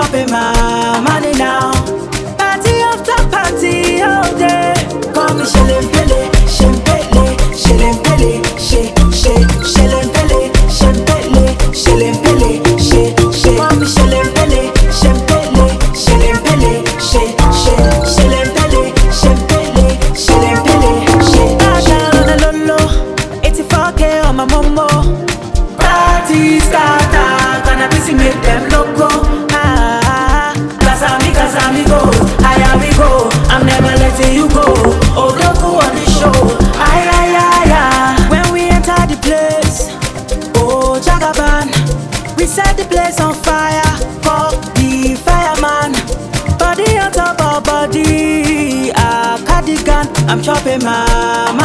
chopping my money now. Party after party all day. Call me Shilling-Pele, Shilling-Pele, Shilling-Pele, Shilling-Pele, Shilling-Pele, Shilling-Pele, call me Shilling-Pele, Shilling-Pele, Shilling-Pele, Shilling-Pele, Shilling-Pele, Shilling-Pele, Lolo, 84K on my momo. Party starter, gonna busy make them loco. Casamigo, higher we go. I'm never letting you go. Oh, loco on the show. Ay. When we enter the place, oh Jagaban, we set the place on fire. Call the fireman. Body on top of body, a cardigan. I'm chopping my